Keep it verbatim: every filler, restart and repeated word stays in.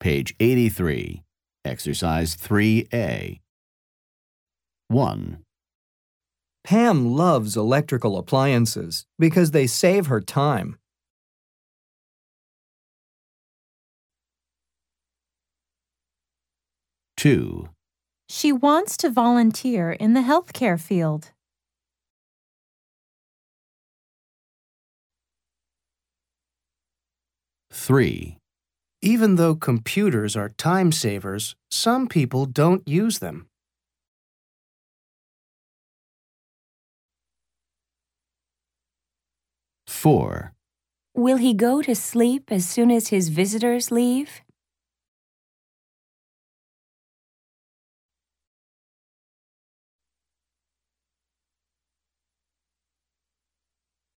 Page eighty-three, Exercise three A. one. Pam loves electrical appliances because they save her time. two. She wants to volunteer in the healthcare field. three. Even though computers are time savers, some people don't use them. four. Will he go to sleep as soon as his visitors leave?